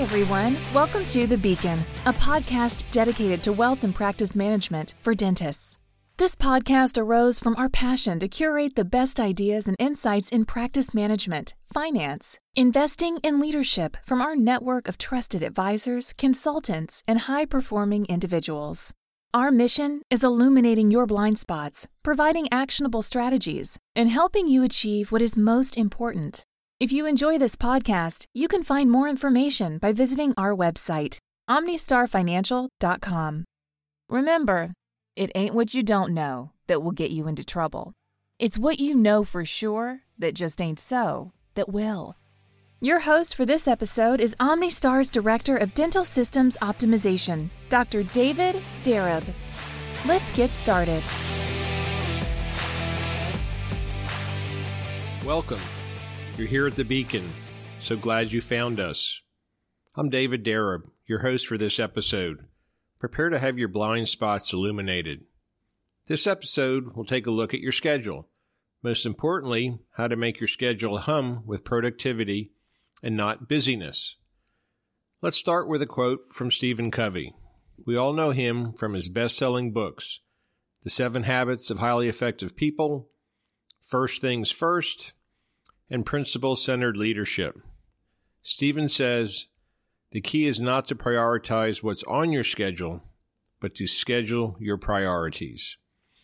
everyone. Welcome to The Beacon, a podcast dedicated to wealth and practice management for dentists. This podcast arose from our passion to curate the best ideas and insights in practice management, finance, investing, and leadership from our network of trusted advisors, consultants, and high-performing individuals. Our mission is illuminating your blind spots, providing actionable strategies, and helping you achieve what is most important. If you enjoy this podcast, you can find more information by visiting our website, omnistarfinancial.com. Remember, it ain't what you don't know that will get you into trouble. It's what you know for sure that just ain't so that will. Your host for this episode is OmniStar's Director of Dental Systems Optimization, Dr. David Darab. Let's get started. Welcome. You're here at The Beacon. So glad you found us. I'm David Darab, your host for this episode. Prepare to have your blind spots illuminated. This episode will take a look at your schedule. Most importantly, how to make your schedule hum with productivity and not busyness. Let's start with a quote from Stephen Covey. We all know him from his best-selling books, The 7 Habits of Highly Effective People, First Things First, and Principle-Centered Leadership. Stephen says, the key is not to prioritize what's on your schedule, but to schedule your priorities.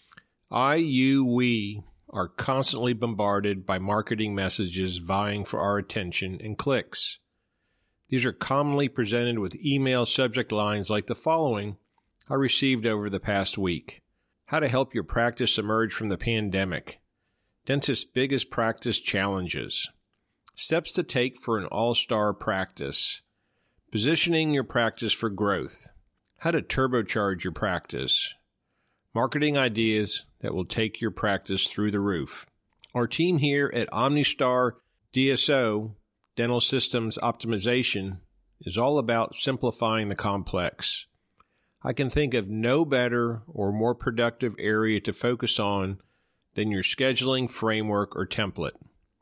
We are constantly bombarded by marketing messages vying for our attention and clicks. These are commonly presented with email subject lines like the following I received over the past week. How to help your practice emerge from the pandemic. Dentist's biggest practice challenges. Steps to take for an all-star practice. Positioning your practice for growth. How to turbocharge your practice. Marketing ideas that will take your practice through the roof. Our team here at OmniStar DSO, Dental Systems Optimization, is all about simplifying the complex. I can think of no better or more productive area to focus on than your scheduling framework or template.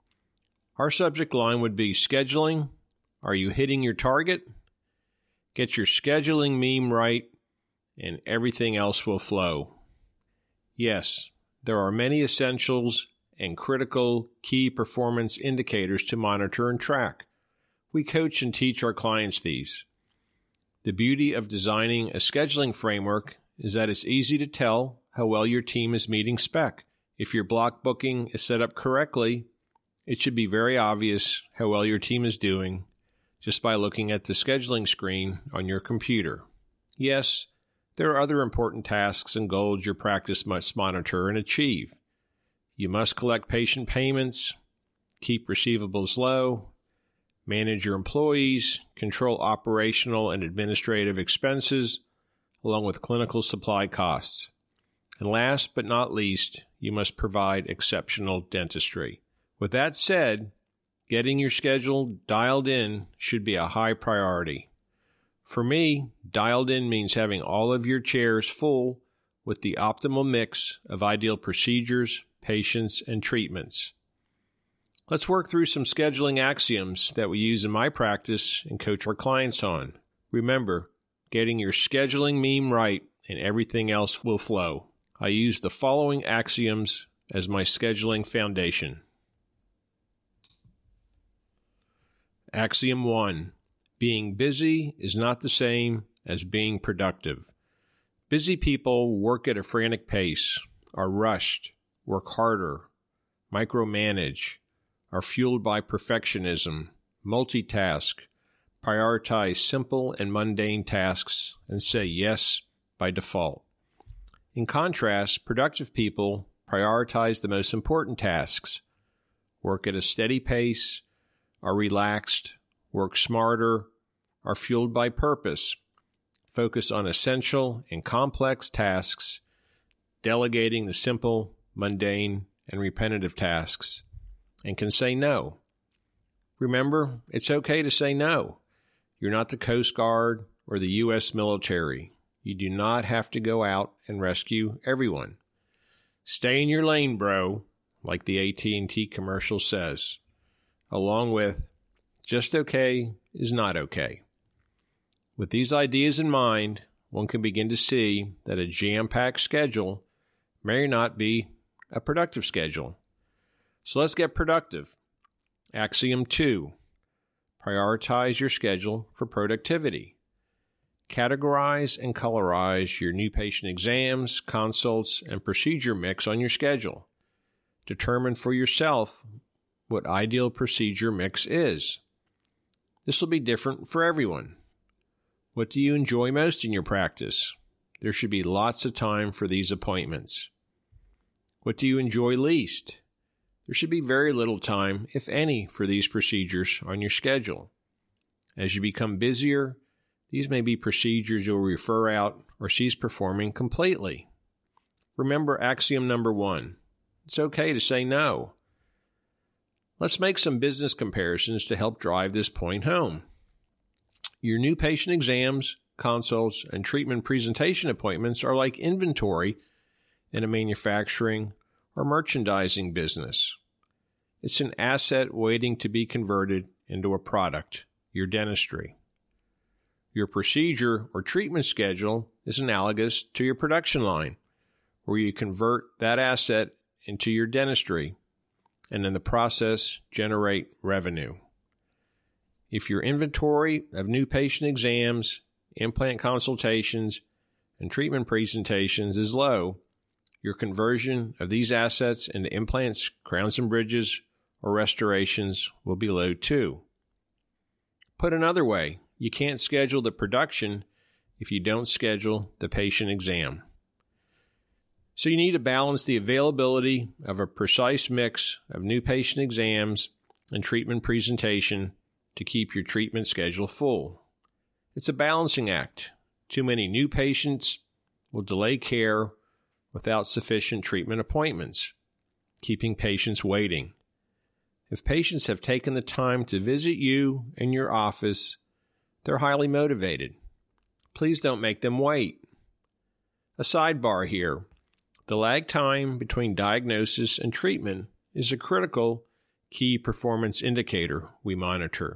Our subject line would be scheduling. Are you hitting your target? Get your scheduling meme right, and everything else will flow. Yes, there are many essentials and critical key performance indicators to monitor and track. We coach and teach our clients these. The beauty of designing a scheduling framework is that it's easy to tell how well your team is meeting spec. If your block booking is set up correctly, it should be very obvious how well your team is doing just by looking at the scheduling screen on your computer. Yes, there are other important tasks and goals your practice must monitor and achieve. You must collect patient payments, keep receivables low, manage your employees, control operational and administrative expenses, along with clinical supply costs. And last but not least, you must provide exceptional dentistry. With that said, getting your schedule dialed in should be a high priority. For me, dialed in means having all of your chairs full with the optimal mix of ideal procedures, patients, and treatments. Let's work through some scheduling axioms that we use in my practice and coach our clients on. Remember, getting your scheduling meme right and everything else will flow. I use the following axioms as my scheduling foundation. Axiom 1. Being busy is not the same as being productive. Busy people work at a frantic pace, are rushed, work harder, micromanage, are fueled by perfectionism, multitask, prioritize simple and mundane tasks, and say yes by default. In contrast, productive people prioritize the most important tasks, work at a steady pace, are relaxed, work smarter, are fueled by purpose, focus on essential and complex tasks, delegating the simple, mundane, and repetitive tasks, and can say no. Remember, it's okay to say no. You're not the Coast Guard or the U.S. military. You do not have to go out and rescue everyone. Stay in your lane, bro, like the AT&T commercial says, along with just okay is not okay. With these ideas in mind, one can begin to see that a jam-packed schedule may not be a productive schedule. So let's get productive. Axiom 2. Prioritize your schedule for productivity. Categorize and colorize your new patient exams, consults, and procedure mix on your schedule. Determine for yourself what ideal procedure mix is. This will be different for everyone. What do you enjoy most in your practice? There should be lots of time for these appointments. What do you enjoy least? There should be very little time, if any, for these procedures on your schedule. As you become busier, these may be procedures you'll refer out or cease performing completely. Remember axiom number 1. It's okay to say no. Let's make some business comparisons to help drive this point home. Your new patient exams, consults, and treatment presentation appointments are like inventory in a manufacturing or merchandising business. It's an asset waiting to be converted into a product, your dentistry. Your procedure or treatment schedule is analogous to your production line, where you convert that asset into your dentistry and in the process generate revenue. If your inventory of new patient exams, implant consultations, and treatment presentations is low, your conversion of these assets into implants, crowns and bridges, or restorations will be low too. Put another way, you can't schedule the production if you don't schedule the patient exam. So you need to balance the availability of a precise mix of new patient exams and treatment presentation to keep your treatment schedule full. It's a balancing act. Too many new patients will delay care without sufficient treatment appointments, keeping patients waiting. If patients have taken the time to visit you in your office, they're highly motivated. Please don't make them wait. A sidebar here. The lag time between diagnosis and treatment is a critical key performance indicator we monitor.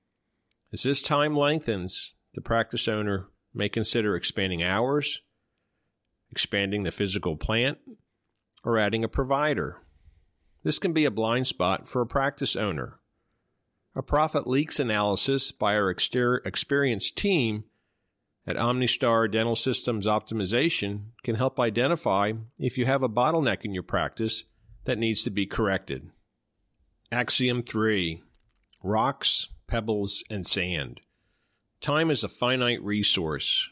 As this time lengthens, the practice owner may consider expanding hours, expanding the physical plant, or adding a provider. This can be a blind spot for a practice owner. A profit leaks analysis by our experienced team at OmniStar Dental Systems Optimization can help identify if you have a bottleneck in your practice that needs to be corrected. Axiom 3. Rocks, pebbles, and sand. Time is a finite resource.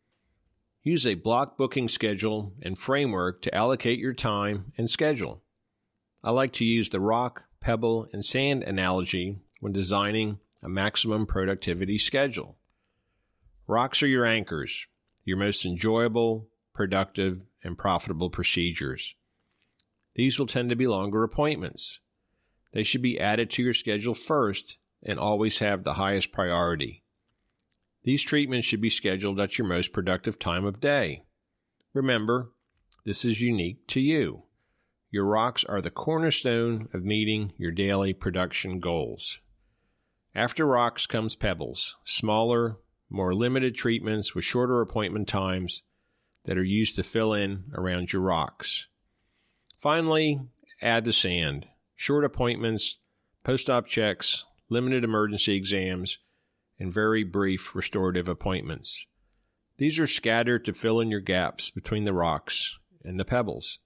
Use a block booking schedule and framework to allocate your time and schedule. I like to use the rock, pebble, and sand analogy when designing a maximum productivity schedule. Rocks are your anchors, your most enjoyable, productive, and profitable procedures. These will tend to be longer appointments. They should be added to your schedule first and always have the highest priority. These treatments should be scheduled at your most productive time of day. Remember, this is unique to you. Your rocks are the cornerstone of meeting your daily production goals. After rocks comes pebbles, smaller, more limited treatments with shorter appointment times that are used to fill in around your rocks. Finally, add the sand, short appointments, post-op checks, limited emergency exams, and very brief restorative appointments. These are scattered to fill in your gaps between the rocks and the pebbles.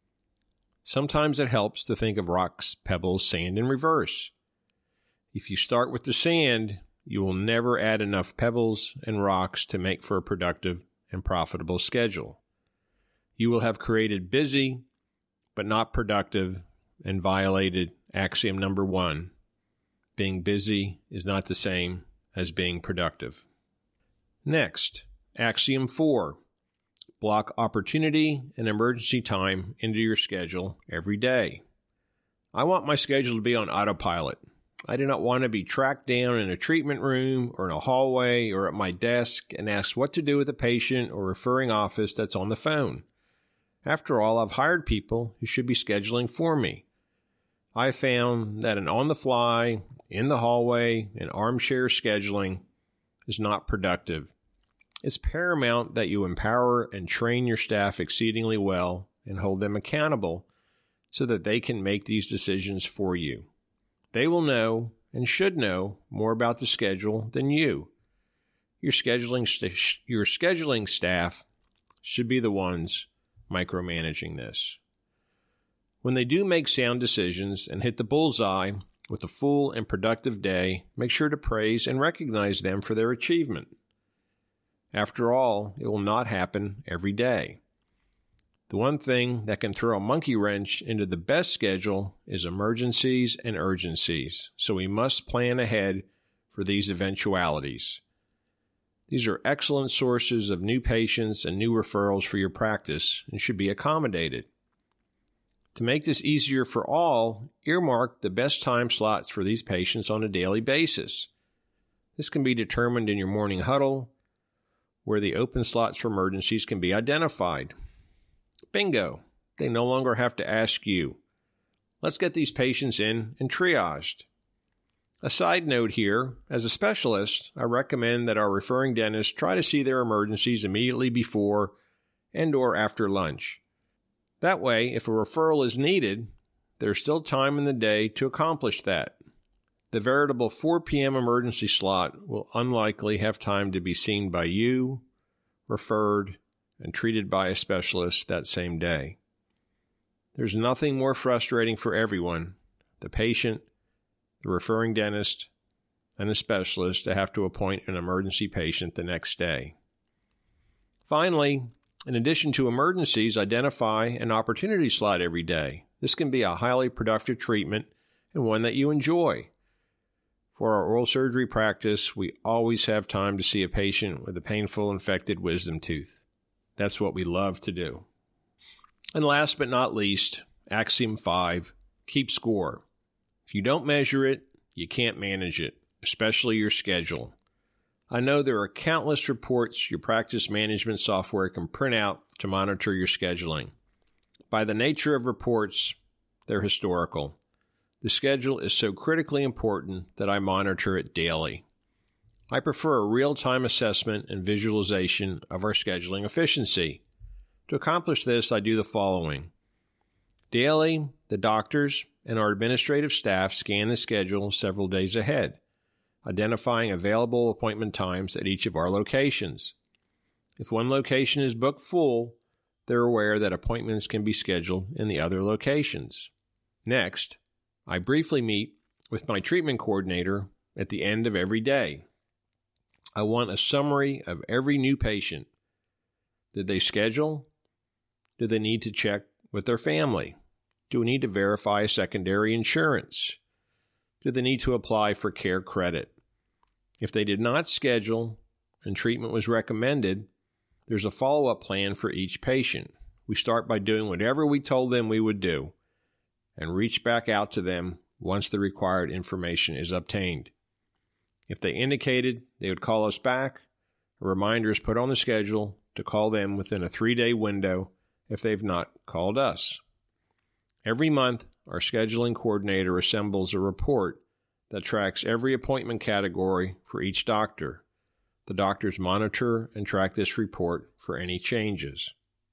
Sometimes it helps to think of rocks, pebbles, sand in reverse. If you start with the sand, you will never add enough pebbles and rocks to make for a productive and profitable schedule. You will have created busy, but not productive, and violated axiom number 1. Being busy is not the same as being productive. Next, axiom 4. Block opportunity and emergency time into your schedule every day. I want my schedule to be on autopilot. I do not want to be tracked down in a treatment room or in a hallway or at my desk and asked what to do with a patient or referring office that's on the phone. After all, I've hired people who should be scheduling for me. I found that an on-the-fly, in the hallway, and armchair scheduling is not productive. It's paramount that you empower and train your staff exceedingly well and hold them accountable so that they can make these decisions for you. They will know and should know more about the schedule than you. Your scheduling staff should be the ones micromanaging this. When they do make sound decisions and hit the bullseye with a full and productive day, make sure to praise and recognize them for their achievement. After all, it will not happen every day. The one thing that can throw a monkey wrench into the best schedule is emergencies and urgencies, so we must plan ahead for these eventualities. These are excellent sources of new patients and new referrals for your practice and should be accommodated. To make this easier for all, earmark the best time slots for these patients on a daily basis. This can be determined in your morning huddle, where the open slots for emergencies can be identified. Bingo! They no longer have to ask you. Let's get these patients in and triaged. A side note here, as a specialist, I recommend that our referring dentists try to see their emergencies immediately before and or after lunch. That way, if a referral is needed, there's still time in the day to accomplish that. The veritable 4 p.m. emergency slot will unlikely have time to be seen by you, referred, and treated by a specialist that same day. There's nothing more frustrating for everyone, the patient, the referring dentist, and the specialist, to have to appoint an emergency patient the next day. Finally, in addition to emergencies, identify an opportunity slot every day. This can be a highly productive treatment and one that you enjoy. For our oral surgery practice, we always have time to see a patient with a painful infected wisdom tooth. That's what we love to do. And last but not least, Axiom 5, keep score. If you don't measure it, you can't manage it, especially your schedule. I know there are countless reports your practice management software can print out to monitor your scheduling. By the nature of reports, they're historical. The schedule is so critically important that I monitor it daily. I prefer a real-time assessment and visualization of our scheduling efficiency. To accomplish this, I do the following. Daily, the doctors and our administrative staff scan the schedule several days ahead, identifying available appointment times at each of our locations. If one location is booked full, they're aware that appointments can be scheduled in the other locations. Next, I briefly meet with my treatment coordinator at the end of every day. I want a summary of every new patient. Did they schedule? Do they need to check with their family? Do we need to verify secondary insurance? Do they need to apply for care credit? If they did not schedule and treatment was recommended, there's a follow-up plan for each patient. We start by doing whatever we told them we would do and reach back out to them once the required information is obtained. If they indicated they would call us back, a reminder is put on the schedule to call them within a 3-day window if they've not called us. Every month, our scheduling coordinator assembles a report that tracks every appointment category for each doctor. The doctors monitor and track this report for any changes.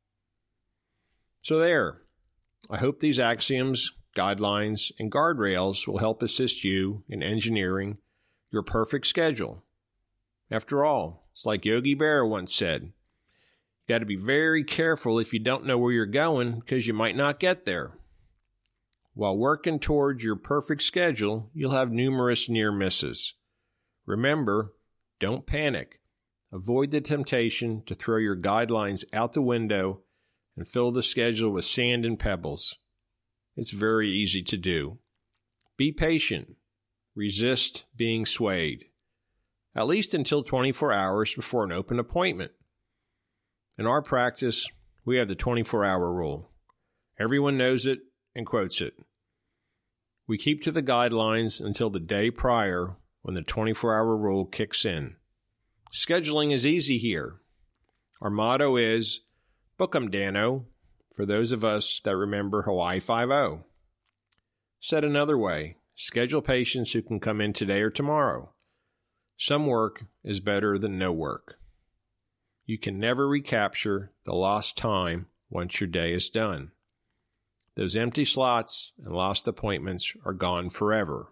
So there. I hope these axioms, guidelines, and guardrails will help assist you in engineering your perfect schedule. After all, it's like Yogi Berra once said, you got to be very careful if you don't know where you're going because you might not get there. While working towards your perfect schedule, you'll have numerous near misses. Remember, don't panic. Avoid the temptation to throw your guidelines out the window and fill the schedule with sand and pebbles. It's very easy to do. Be patient. Resist being swayed. At least until 24 hours before an open appointment. In our practice, we have the 24-hour rule. Everyone knows it and quotes it. We keep to the guidelines until the day prior when the 24-hour rule kicks in. Scheduling is easy here. Our motto is, book 'em, Dano, for those of us that remember Hawaii Five-0. Said another way, schedule patients who can come in today or tomorrow. Some work is better than no work. You can never recapture the lost time once your day is done. Those empty slots and lost appointments are gone forever.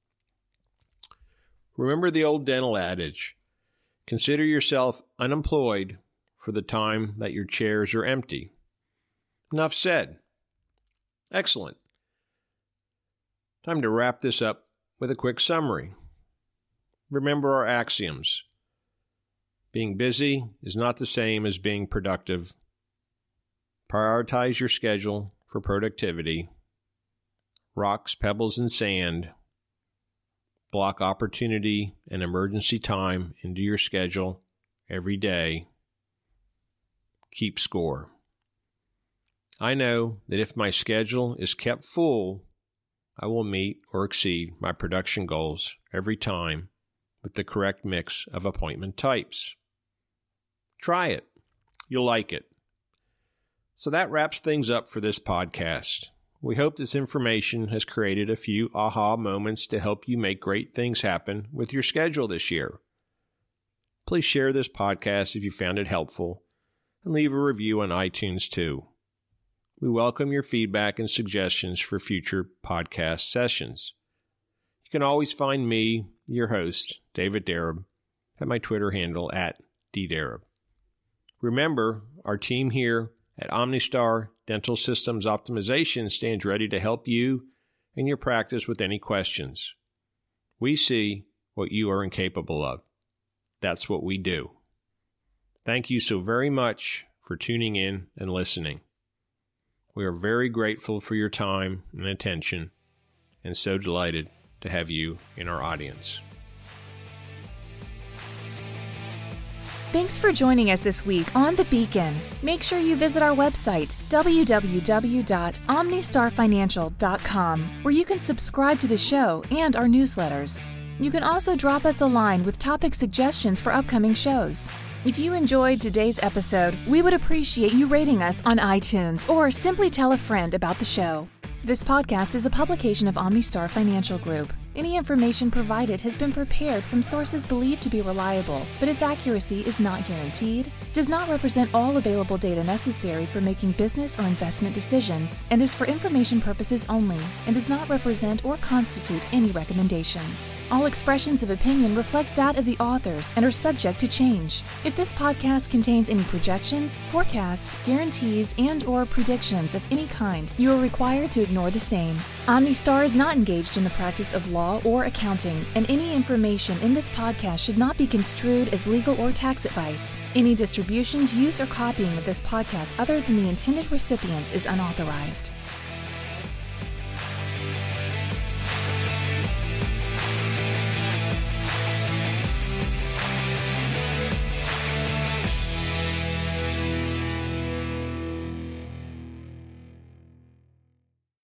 Remember the old dental adage, consider yourself unemployed for the time that your chairs are empty. Enough said. Excellent. Time to wrap this up with a quick summary. Remember our axioms. Being busy is not the same as being productive. Prioritize your schedule for productivity. Rocks, pebbles, and sand. Block opportunity and emergency time into your schedule every day. Keep score. I know that if my schedule is kept full, I will meet or exceed my production goals every time with the correct mix of appointment types. Try it. You'll like it. So that wraps things up for this podcast. We hope this information has created a few aha moments to help you make great things happen with your schedule this year. Please share this podcast if you found it helpful, and leave a review on iTunes too. We welcome your feedback and suggestions for future podcast sessions. You can always find me, your host, David Darab, at my Twitter handle @ddarab. Remember, our team here at OmniStar Dental Systems Optimization stands ready to help you and your practice with any questions. We see what you are incapable of. That's what we do. Thank you so very much for tuning in and listening. We are very grateful for your time and attention, and so delighted to have you in our audience. Thanks for joining us this week on The Beacon. Make sure you visit our website, www.omnistarfinancial.com, where you can subscribe to the show and our newsletters. You can also drop us a line with topic suggestions for upcoming shows. If you enjoyed today's episode, we would appreciate you rating us on iTunes or simply tell a friend about the show. This podcast is a publication of OmniStar Financial Group. Any information provided has been prepared from sources believed to be reliable, but its accuracy is not guaranteed, does not represent all available data necessary for making business or investment decisions, and is for information purposes only, and does not represent or constitute any recommendations. All expressions of opinion reflect that of the authors and are subject to change. If this podcast contains any projections, forecasts, guarantees, and/or predictions of any kind, you are required to ignore the same. OmniStar is not engaged in the practice of law or accounting, and any information in this podcast should not be construed as legal or tax advice. Any distributions, use, or copying of this podcast other than the intended recipients is unauthorized.